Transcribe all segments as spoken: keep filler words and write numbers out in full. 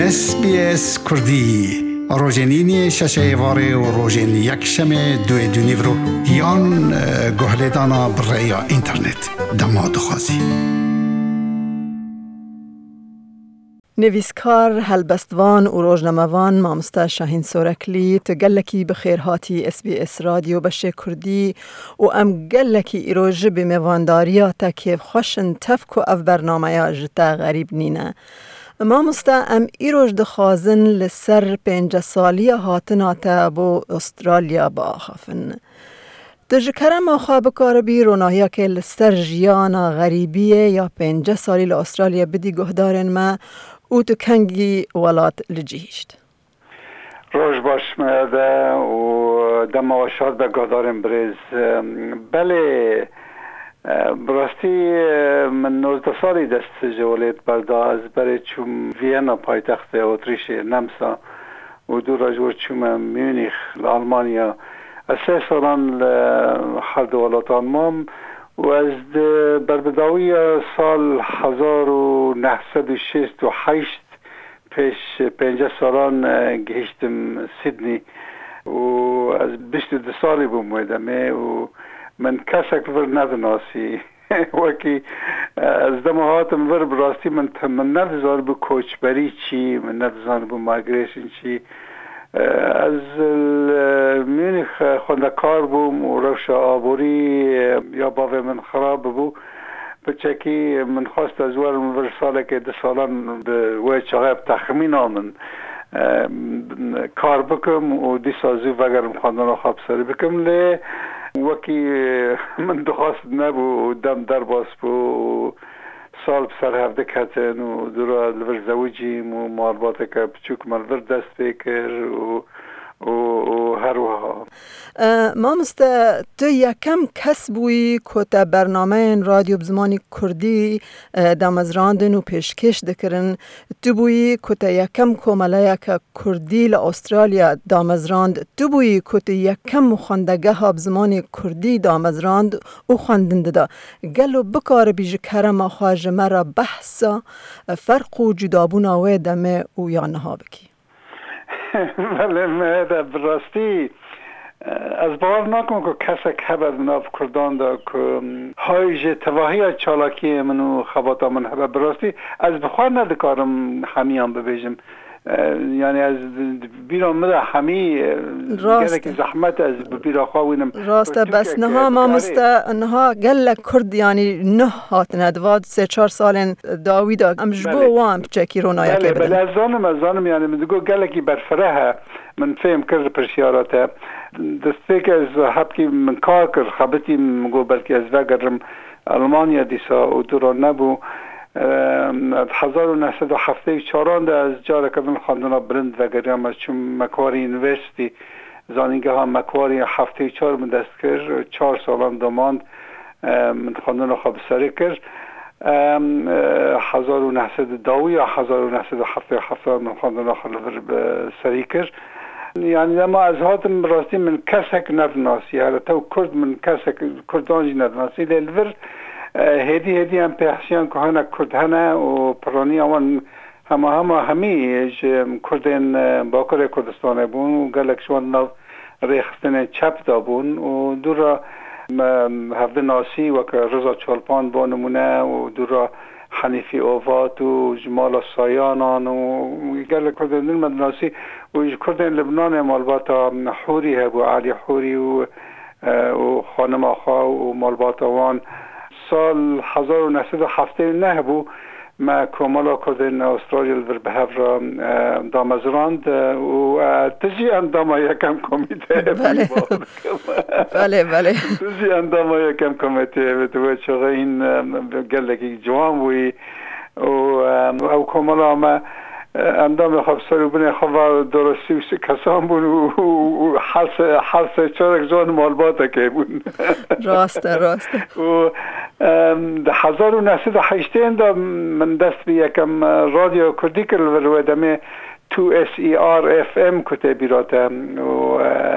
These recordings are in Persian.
اس بی اس کردی روزنینی ششه واره و روزن یک شمه دوی دونی برو یان گهلیدانا برای اینترنت دما دخوازی. نویسکار هلبستوان و روزنامه‌وان مامستا شاهین سورکلی تو گلکی بخیر هاتی اس بی اس رادیو بشه کردی و ام گلکی ایروژ به موانداریا تا که خوشن تفک و اف برنامه یا جتا غریب نینه. مامستا ام ایروژ دخوازن لسر پنج سالی هاتنا تا بو استرالیا با آخافن. تجکره ما خواب کاربی روناهیا که لسر جیانا غریبیه یا پنج سالی لأسترالیا بدی گهدارن ما او تو کنگی ولات لجیشت. روش باش میاده و دم آشاد به گهدارن بریز. بله براستی من نوزده سالی دست جوالیت برداز برای چوم وینا پایتخت اتریش نمسا و دو راجور چوم میونیخ آلمانیا از سه سالان هر دولت آلمان و از بربداوی سال هزار و نهصد و شصت و هشت پیش پنجاه سالان گهشتم سیدنی و از بیست و دو سالی بومودمه و من کسک ور ندناسی وکی از دمهاتم ور براستی من من ندزار بو کوچبری چی من ندزار بو مایگریشن چی از میونیخ خوندکار بوم و روش آبوری یا باوی من خراب بو بچکی من خواست از ور من ساله که ده سالان به وی چاقب تخمین آمن کار بکم و دی سازو وگرم خواندن خواب سری بکم لی وکی من دخواست نبو دم در باس بو سال بسر هفته کتن و دورا لور زوجیم و معلومات که بچوک من ور دست بکر و و, و هر وها ما مسته تو یکم کس بوی که تا برنامه رادیو بزمانی کردی دامزراندن و پیشکش دکرن تو بوی که تا یکم کماله که کردی لأسترالیا دامزراند تو بوی که تا یکم مخاندگه ها بزمانی کردی دامزراند و خواندنده دا گلو بکار بیج کرم خواج مرا بحثا فرق و جدابون آوه دمه و یانها بکی بله مهده براستی از باور نکنم که کسی که حبر ناف کردان دا که هایج تواهی چالاکی منو خباتا من حبر براستی از بخواه ندکارم همیان ببیجم یعنی از بیرا مده همی گره زحمت از بیرا خواهوینم راسته بس نها ما مسته نها گل کرد یعنی نه هات ندواد سه چار سال داویدا امجبو وام چکی رونایا که بدن بله از زانم از زانم یعنی من دگو گله کی برفره من فهم کرد پرسیاراته دسته که از حبکی من کار کرد خبتی مگو بلکه از وگرم آلمانیا دیسا و دورا نبو هزار و نهصد و هفتاد و چهار از جاره که من خواندن برند و گریم از چون مکواری یونیورسیتی زانینگه ها مکواری هفتاد و چهار من دست کرد چهار سالان دماند من خواندن خواب سری کرد هزار و نهصد و دو یا هزار و نهصد و هفتاد و هفت من خواندن خواب سری کرد یعنی ما از هاتم راستی من کسک ندناسی هر تو کرد من کسک کردانجی ندناسی لیلور هدی هدی هم پهشیان که هنه کرد هنه و پرانی آوان همه همه همیش کردین باکر کردستانه بون و گلک شوان نو ریخستن چپ دا بون و دورا هفته ناسی و که رضا چالپان با نمونه و دورا حنیفی اوفات و جمال سایانان و گلک کردین مدناسی و کردین لبنان مالباتا حوری هبو علی حوری و و خانم آخا و مالباتا وان سال هزار و نهصد و هفتاد و نه بو ما کمالا کردن استرالیا در بهفر دامزراند و تجی اندام یکم کمیته بله بله بله تجی اندام یکم کمیته و تو چقدر این گلکی جوان بوی و او کمالا ما اندام خواب سر بنی خواب درستی و کسان بون و حرس چارک زان مالبات که بون راسته راسته و هزار و نهصد و هشتاد من دست به یکم رادیو کردی کرد و رویدمه تو اس ای آر اف ام کته بیراتم و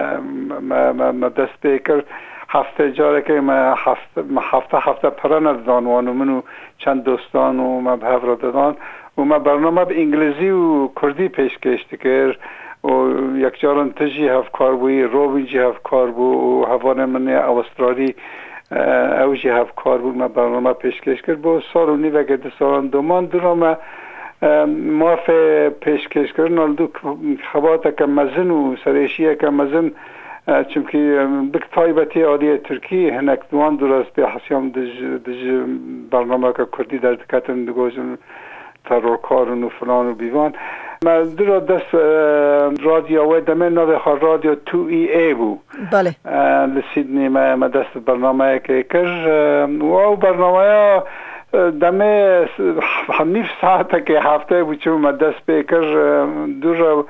ما دست به کرد هفته جاره که ما هفته هفته هفته پرند دانوان و منو چند دوستان و ما به هفته دادان و ما برنامه به انگلیسی و کردی پیشکش کرد و یک جاران تجی هفت کار بوی روبینجی هفت کار بو و هوان من استرالی اوجی هفت کار بود. ما برنامه پیشکش کرد با سال و نیو اگه دو سالان دومان درام موافق پیشکش کردن نالدو خبات که مزن و سریشیه که مزن چونکه بک تایبتی عالی ترکی هنک دوان درست به حسیام دج دج برنامه که کردی در دکتن دگوزن ترورکارن و فلان و بیوان ما درا دست رادیو و دمه نوی خار رادیو تو ای ای بو بله لسیدنی ما ما دست برنامه که کر و او برنامه دمه همیف ساعته که هفته بود چون ما دست به کر دور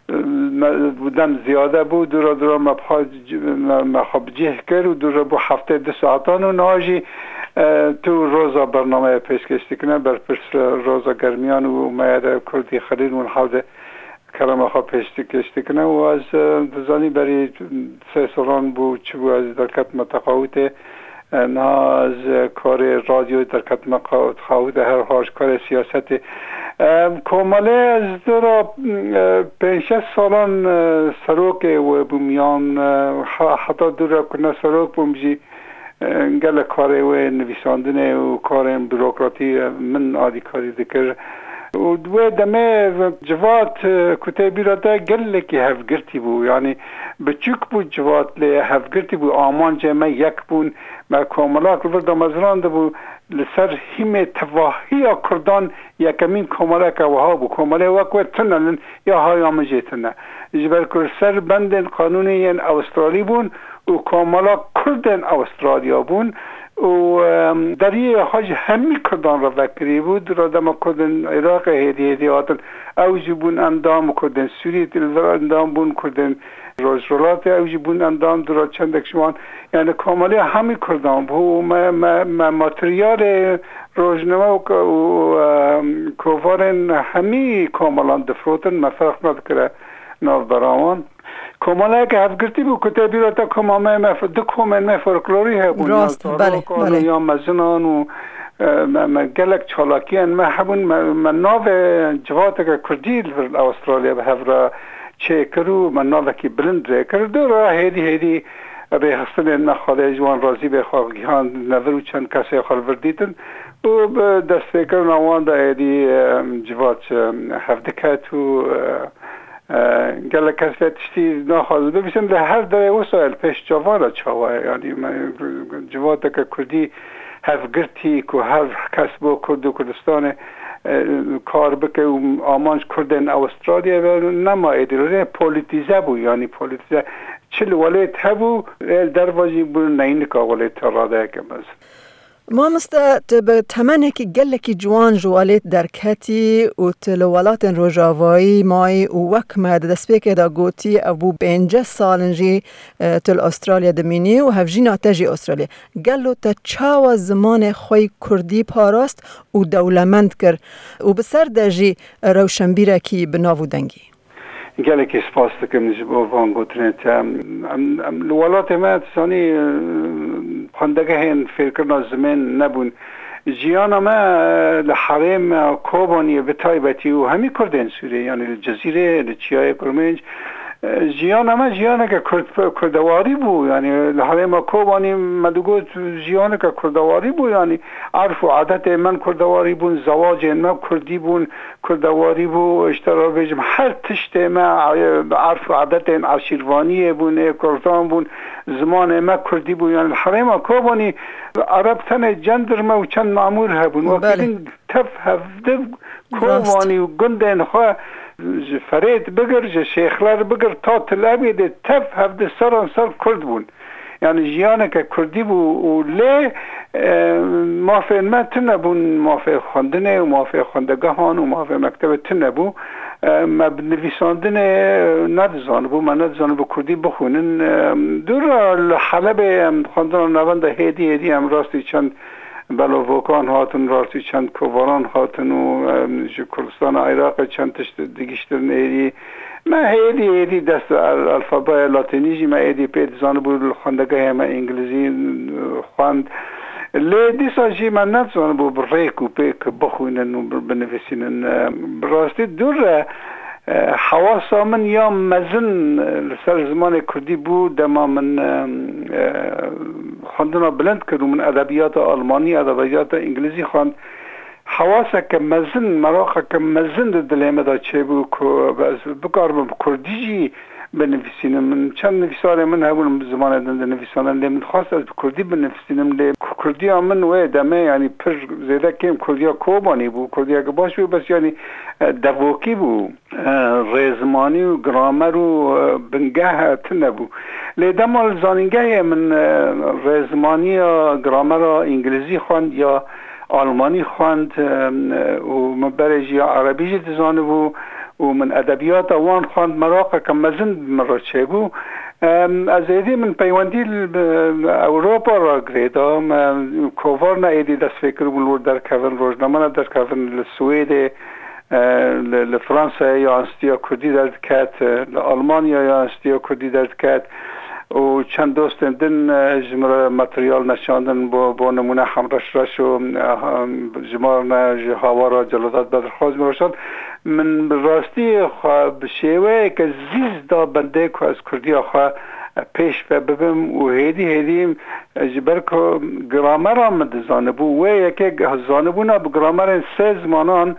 بودم زیاده بود دورا دورا ما خواب جه کرد و دورا بو هفته دو ساعتان و ناجی تو روزا برنامه پیشکش کنه بر پرس روزا گرمیان و مایده کردی خرید و حوض کلمه خواب پیشکش کنه و از دزانی بری سه سالان بود چه بود از درکت متقاوته نه از کار رادیو درکت متقاوته هر هاش کار سیاست کامله از دورا پنج سالان سروک و بومیان حتی دورا کنه سروک بومجی گل کاری و نویساندن و کار بروکراتی من عادی کاری دکر و دو دمه جوات کتابی را ده گل که هفگرتی بو یعنی بچوک بود جوات لی هفگرتی بو آمان جمع یک بون ما کاملا کلور دامزران ده بو لسر همه تواهی کردان یکمین کاملا که وها بو کاملا وکوه تنن یا های آمجه تنن جبر کر سر بندن قانونی این اوسترالی بون و کاملا کردن استرالیا بون و در یه حاج همی کردان را وکری بود را دم کردن عراق هدی هدی آتن اوجی بون اندام کردن سوری تلور اندام بون کردن روزرولات اوجی بون اندام درا چندک شمان یعنی کاملا همی کردان بو ما, ما, ما ماتریال روزنامه و کوفارن همی کاملا دفروتن ما فرق ندکره ناو برامان کاملا که هفگرتی بو کتابی را تا کمامه مف دکومن مف فولکلوری هبون راست بله بله یا مزنان و ما گلک چالاکیان ما هبون ما ناو جوات که کردی در استرالیا به هفرا چه کرو ما ناو کی بلند ره کرد را هدی هدی به حسن ما خاله جوان راضی به خواهیان نظر چند کسی خال وردیدن و دست فکر نوان دا هدی جوات هفدکت و گله کسی تشتی نخواهد ببینم در هر دره وسایل پیش جوارا چاوه یعنی جواد که کردی هفگرتی که هر کس با کرد و کردستان کار بکه و آمانش کردن استرالیا و نما ایدیلوری پولیتیزه بو یعنی پولیتیزه چل ولیت هبو دروازی بو نینکا ولیت راده که بز ما مست به تمنه که گله کی جوان جوالت درکتی و تلوالات روجاوایی مای و وکمه دست پیک دا گوتی ابو پنجه سالنجی تل استرالیا دمینی و هفجینا تجی استرالیا گلو تا چاو زمان خوی کردی پاراست و دولمند کر و بسر دجی روشنبیره کی بناو دنگی گله کی سپاس دکم نجبو وان گوترنت الوالات ما تسانی خندگه هن فکر زمان نبون جیانا ما لحرم کوبانی به تایبتی و همی کردن سوری یعنی الجزیره لچیای کرمنج جیانا ما جیانا که کردواری بو یعنی لحرم کوبانی مدوگوت جیانا که کردواری بو یعنی عرف و عادت من کردواری بون زواج من کردی بون کردواری بو اشترار بجم هر تشت ما عرف و عادت عشیروانی بون کردان بون زمان ما کردی بو یعنی الحرم کوبانی عرب تن جندر ما و چند معمول هبون و بلین تف هفده کوبانی و گندن خواه فرید بگر شیخلار بگر تا تلابی ده تف هفده سران سر کرد بون یعنی جیانه که کردی بو و لی موافق ما تنبون موافق خواندنه و موافق خواندگاهان و موافق مکتب تنبو ما بنویساندن ندزان بو ما ندزان بو کردی بخونن دور حلب خواندن نوند هیدی هیدی هم راستی چند بلووکان هاتن راستی چند کواران هاتن و کردستان عراق چند تشت دیگشترن ایدی ما هیدی هیدی دست الفابای لاتینیجی ما هیدی پید زان بود خواندگاه ما انگلیزی خواند لی دیسا جی من نتوانم بو بریک و پیک بخوینن و بنویسینن. راستی دور حواسا من یا مزن سر زمان کردی بود دما من خواندنا بلند کرد و من ادبیات آلمانی ادبیات انگلیسی خواند. حواسا که مزن مراقا که مزن دلیم دا چه بود که بکارم کردی جی بنویسینم. من چند نویسان من همون زمان دنده نویسانم لی من خواست از کردی بنویسینم لی کردی ها من وی دمه یعنی پر زیده کم کردی ها کوبانی بود، کردی ها که باش بود بس یعنی دووکی بود، ریزمانی و گرامر و بنگه تنه بود. لی دمال زانینگه من ریزمانی و گرامر و انگلیزی خواند یا آلمانی خواند و من برش یا عربی جد زانه بود و من ادبیات وان خواند مراقه که مزن مرا چه بود. از ایدی من پیوندی اوروپا را گریدم کووار نه ایدی دست فکر بلور در کون روزنامه در کون لسوید لفرانسه یا انستیا کردی در کت لآلمانیا یا انستیا کردی در کت و چند دوست دن جمره ماتریال نشاندن با با نمونه همرش رش و جمره هوا جلادات بدرخواست مرشد. من راستی خواه بشیوه که زیز دا بنده که از کردی خواه پیش ببیم و هیدی هیدیم جبر که گرامر آمد زانبو و یکی زانبو نا بگرامر سه زمانان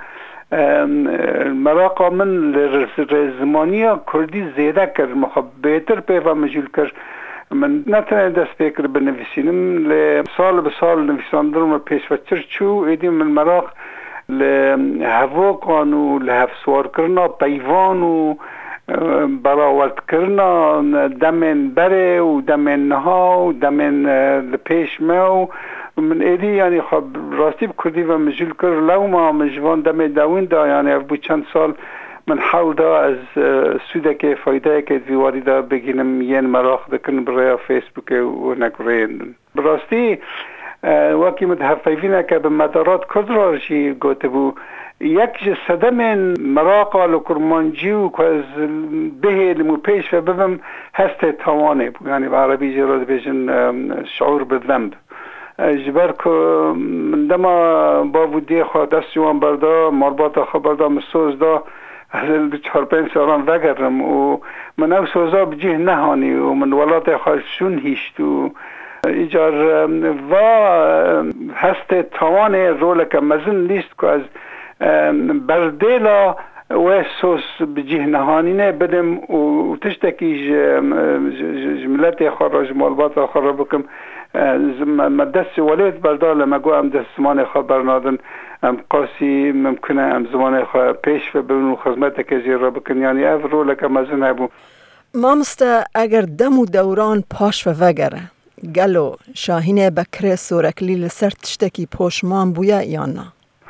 مراقا من رزمانی کردی زیده کرد مخواه بهتر پیفا مجول کرد. من نتنه دست فکر بنویسینم لی سال به سال نویساندرم پیش وچر چو ایدیم من مراق لهوکان و لهفسوار کرنا پیوان و براورد کرنا دمین بره و دمین نها و دمین لپیش مو من ایدی یعنی خب راستی بکردی و مجول کر لو ما مجوان دم داوین دا یعنی افبو چند سال من حاول دا از سوده که فایده که دیواری دا بگینم ین مراخ دکن برای فیسبوک و نگرین. براستی وقتی متحفیفینه که به مدارات کرد را رشی گوته بو یک صدم مراقا لکرمانجی و که از به لمو پیش و ببم هست توانه بو یعنی به عربی جراد بیشن شعور بالذنب جبر که من دما با بودی خواه دست جوان بردا مرباط خبر دا مسوز دا از چهار پنج سالان وگرم و من او سوزا بجیه نهانی و من ولات خواه شون هیشت و ایجار و هست توان رول که مزن لیست که از بردیلا و سوس بجیه نهانینه بدم و تشتکی جملت خواه را جمالبات خواه را بکم مدست ولید بردار لما گو ام دست زمان خواه برنادن ام قاسی ممکنه ام زمان خواه پیش و ببینو خدمت که زیر را بکن یعنی او رو لکه مزن هبو. مامسته اگر دم و دوران پاش و وگره گلو شاهین بکر سورکلی لسر تشتکی پوشمان بویا یا نه؟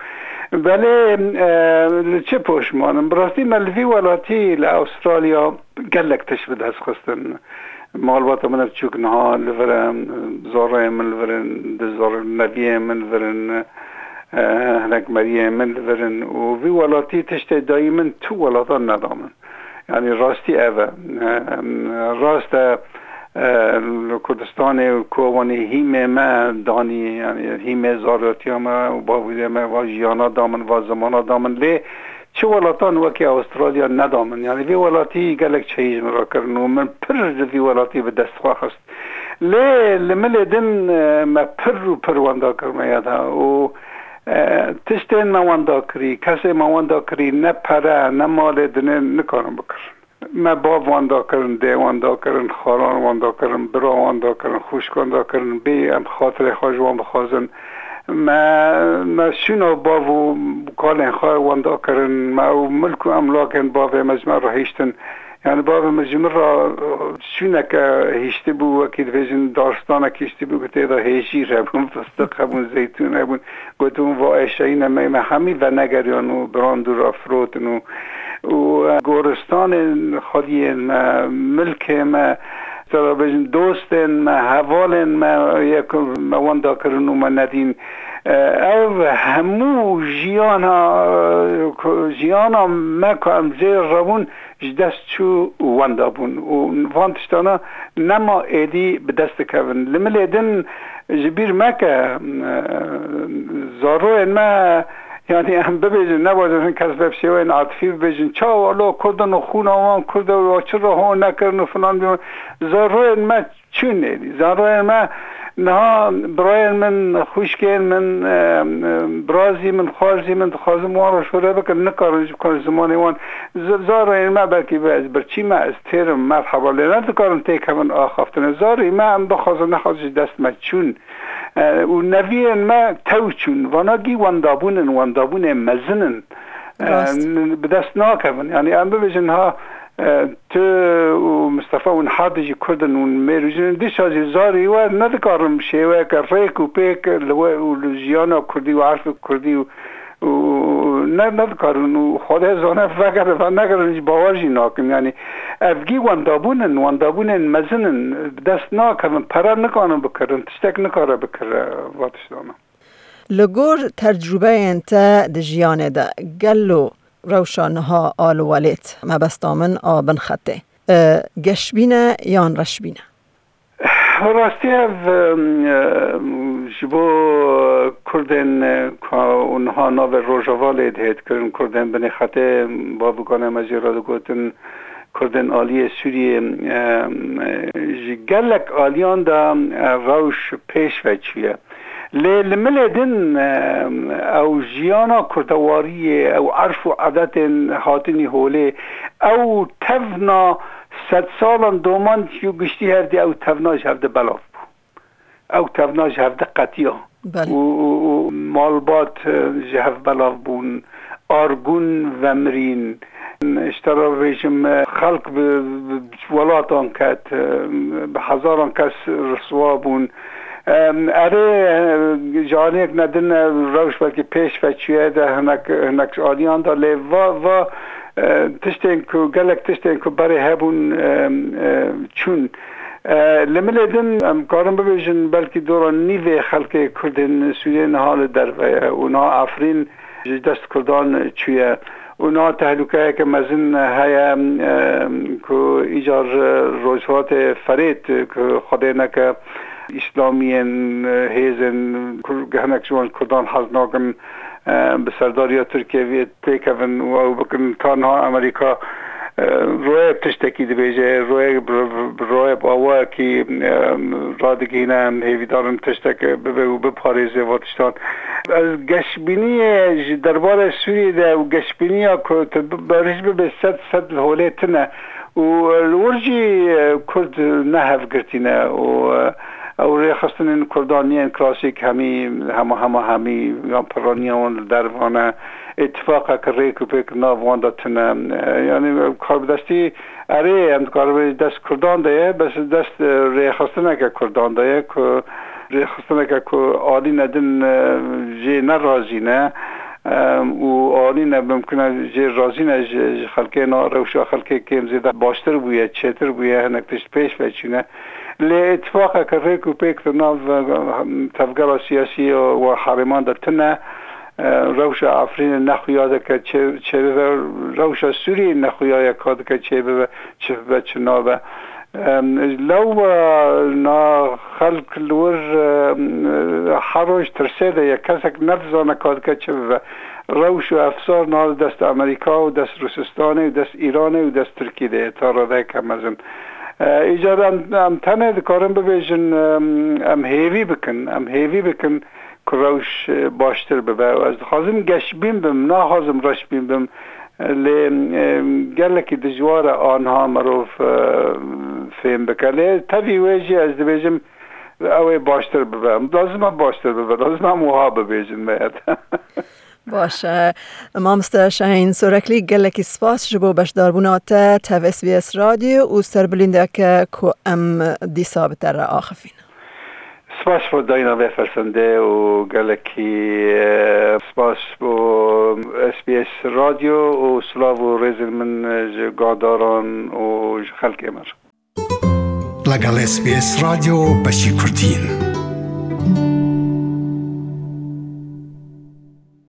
بله چه پوشمانم براستی ملوی ولاتی لأسترالیا گلک تشبه دست خستن معلومات من چوک نها لورن زاره من لورن دزار نبی من لورن هنگ مریه من لورن و وی ولاتی تشت دائما تو ولاتان ندامن یعنی راستی اوه راست کردستان کوانی هیمه ما دانی یعنی هیمه زاراتی ما و باویده ما و جیانا دامن و زمانا دامن لی چه ولاتان وکی استرالیا ندامن یعنی وی ولاتی گلک چهیج مرا کرن و من پر وی ولاتی به دست خواه خست لی لمل دن ما پر و پر واندا کرم یادا و تشتین ما واندا کری کسی ما واندا کری نه پره نه مال دنه نکارم بکر ما باب واندا کرن دی واندا کرن خاران واندا کرن برا واندا کرن خوشک واندا کرن بی ام خاطر خواجوان بخوازن ما ما شنو بابو قالن خواهر واندا کرن ما ملک و املاکن باب مجمع را هیشتن یعنی باب مجمع را شنو که هیشتی بو وکید ویژن دارستان که هیشتی بو گته دا هیشیر هبون فستق هبون زیتون هبون گوتون و اشعین ما همی و نگریان و براندو را فروتن و و گورستان خودی ما ملک ما دوست ما حوال ما یک مواندا کرن و ما ندین او همو جیانا جیانا ما که ام زیر روون جدست چو واندا بون و وانتشتانا نما ایدی به دست کون لمل ایدن جبیر مکه زارو ما یعنی هم ببیجن نباید کس بفشه و این عاطفی ببیجن چا والا کردن و خون آوان کرده و چرا ها نکردن و فلان بیان زارو ما چونه زارو ما نه برای من خوشگل من برازی من خارجی من خواهزم وارا شوره بکن نکارن کار زمانی وان زارو ما بلکی باید برچی ما از تیرم مرحبا لینا دکارن تیک همون آخافتن زارو ما هم بخواهز نخواهز دست ما چون و نوی ما تو چون واناگی واندابونن واندابون مزنن به دست ناکمن یعنی هم ببیجن ها تو و مصطفى و حادجی کردن و میروجن دیش از زاری و ندکارم شیوه که ریک و پیک و جیانا کردی و عرف کردی و ندکارن و خود زانه فکر و نگرن باورجی ناکم یعنی افگی واندابونن واندابونن مزنن دست ناکمن پرا نکانم بکرن تشتک نکاره بکره واتش دانم لگور تجربه انت دجیانه ده گلو روشانها آل والیت مبستامن آبن خطه گشبینه یان رشبینه راستی از جبو کردن که اونها ناو روژاوالی دهید کردن کردن بنی خطه با بگانه مجیراد گوتن کردن آلی سوریه گلک آلیان دا روش پیش وچیه لملدن او جیانا کردواری او عرف و عادت هاتنی هوله او تفنا صد سالان دومان یو گشتی هفته او تفناش هفته بلاف بو او تفناش هفته قطیا و مالبات جهف بلاف بون آرگون و مرین اشترا ویشم خلق به ولاتان کت به هزاران کس رسوا بون اره جانیک ندن روش بلکه پیش فچویه ده هنک هنک آلیان دا لی و و تشتین که گلک تشتین که برای هبون چون لمل دن ام کارم ببیشن بلکه دوران نیوه خلق کردن سوریه نحال در و اونا افرین دست کردان چویه اونا تحلوکه که مزن های که ایجار روزوات فرید که خدا نکه اسلامیین هیزن گهنک جوان کردان حزناکن به سرداری ترکیه تیکون و بکن تانها امریکا روی تشتکی دی بیجه روی روی باوا کی رادگینه هیویدارن تشتک به و به پاریزه واتشتان از گشبینی دربار سوریه ده و گشبینی که برش به صد صد هولیتنه و الورجی کرد نه هفگرتینه و او ریخستن کردانیان کلاسیک همی همه همه همی پرانیان دروانه اتفاق که ریک و پیک ناوان داتنه یعنی کار دستی اره هم کار دست کردان دایه بس دست ریخستن که کردان دایه که ریخستن که آلی ندن جه نرازی نه و آلی نمکنه جه رازی نه خلقه نا روشا خلقه کم زیده باشتر بویه چیتر بویه هنکتش پیش وچینه لاتفاق که ریک و پیک ناو تفگرها سیاسی و حرمان دارتنه روش آفرین نخویاده که چه روش سوری نخویاده که چه چه بچه نابه لو نا خلق لور حروش ترسیده یک کسک نفزانه که چه روش و افسار نا دست امریکا و دست روسستانه و دست ایرانه و دست ترکیه ده تا را ده کم ازم ایجاد ام تنه دکارم ببیجن ام هیوی بکن ام هیوی بکن که روش باشتر ببه و از خازم گشبیم بم نه خازم رش بیم بم لی گلکی دجوار آنها مروف فهم بکن لی تاوی ویجی از دبیجم اوی باشتر ببه لازم باشتر ببه لازم موها ببیجن باید باشه مامسته شاهین سورکلی گلکی سپاس جبو بشداربونات تاو اس بی اس رادیو و سربلینده که که ام دیسا بتر را آخفین سپاس بو داینا بفرسنده و گلکی سپاس بو اس بی اس رادیو و سلاو و ریزل من گاداران و خلق امر لگل اس بی اس رادیو بشی کردین